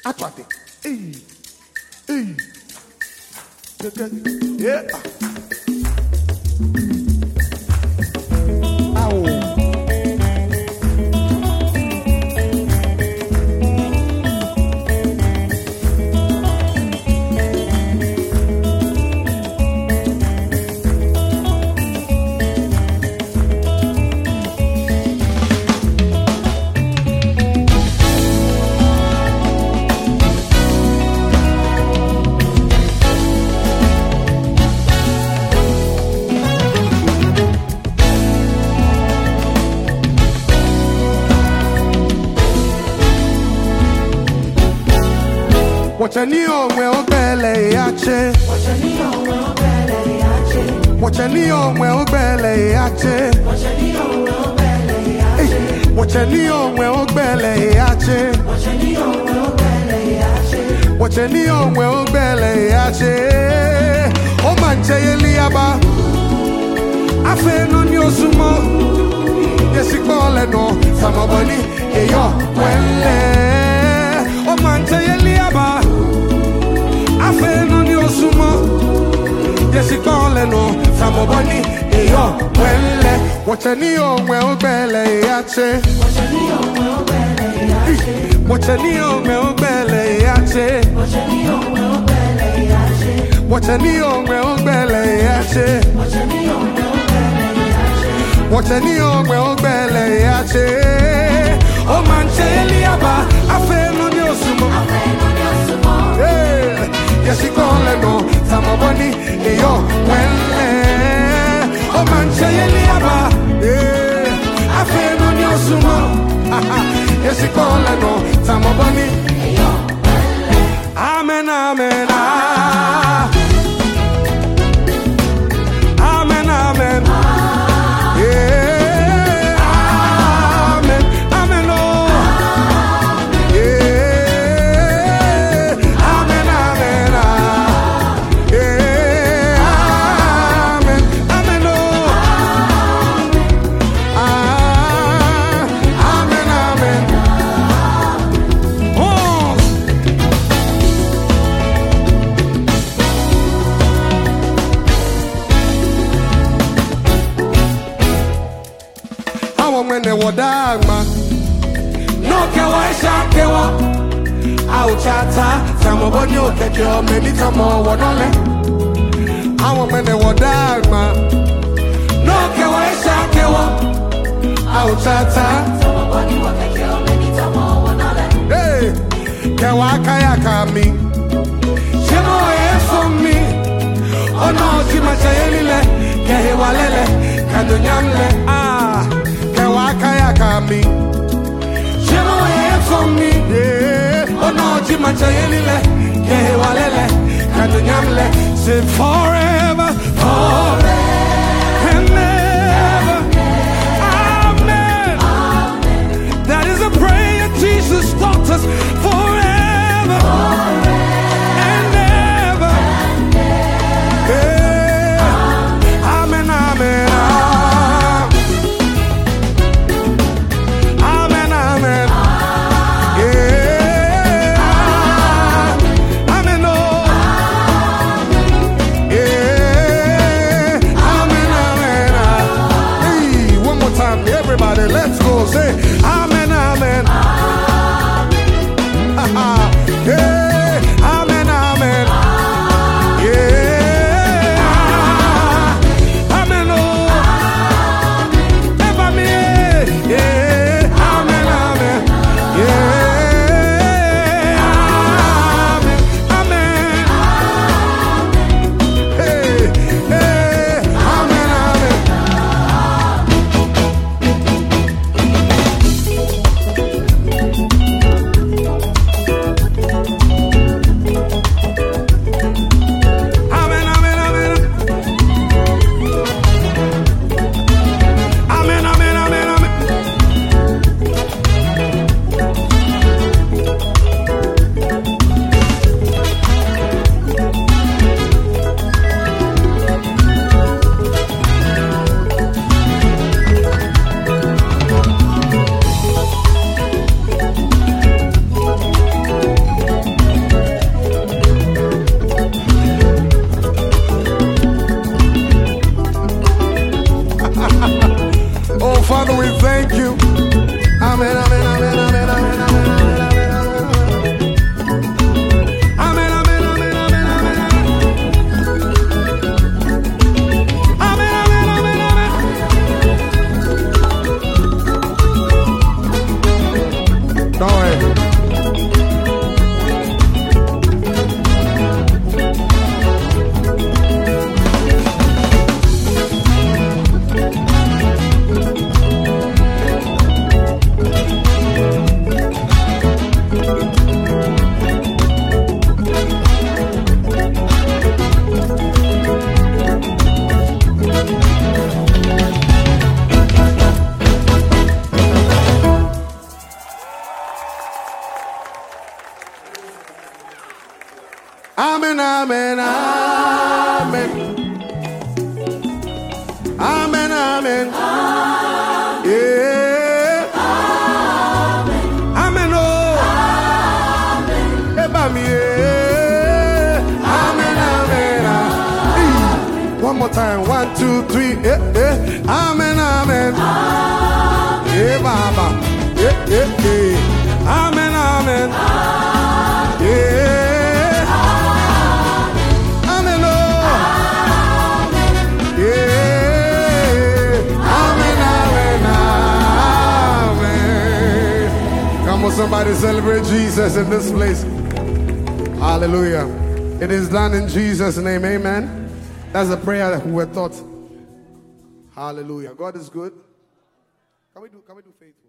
Atwate. Hey. Hey. Yeah. Ow. Wachanio mwe obele yache. Wachanio mwe obele yache. Wachanio mwe obele yache. Wachanio mwe obele yache. Wachanio mwe obele yache. Wachanio mwe obele yache. Wachanio mwe obele yache. O manche yeliaba. Afe no nyosumo. Yesikole no samaboni eyo wele. O manche yeliaba. Afe no ni osumo. Yesikole no samoboni eyo wele. Wachani omwe obele yache. Wachani omwe obele yache. Wachani omwe obele yache. Wachani omwe obele yache. Wachani omwe obele yache. Wachani omwe obele yache. Wachani omwe obele yache. O manche eliaba. Afe no ni osumo. Afe no ni osumo. Yesikole no samoboni eyo wele. O manche yeliaba. Afe no nyosumo. Yesikole no samoboni eyo wele. Amen, amen. Amen, amen. Wadagma no kewa shakewa au chata samoboni okekyo menita mo wonole awo mene wadagma no kewa shakewa au chata samoboni okekyo menita mo wonole hey kewa kaya kami shemo for me ono timachayelile kehewalele kadonyamle Kaya kami, shemo for me. Oh no, jimacha yelile, kehewalele, kadunyamle. Say forever, forever and ever. Amen. That is a prayer Jesus taught us. Forever and ever. Amen, amen. Let's go, say amen, amen. Amen. Don't worry. Amen, amen, amen. Amen, amen. Yeah. Amen, oh. Amen, yeah. Amen, amen. One more time. 1, 2, 3. Amen, amen. Yeah, Baba. Yeah. Amen, amen. Yeah. Somebody celebrate Jesus in this place. Hallelujah. It is done in Jesus' name. Amen. That's a prayer that we were taught. Hallelujah. God is good. Can we do faithful?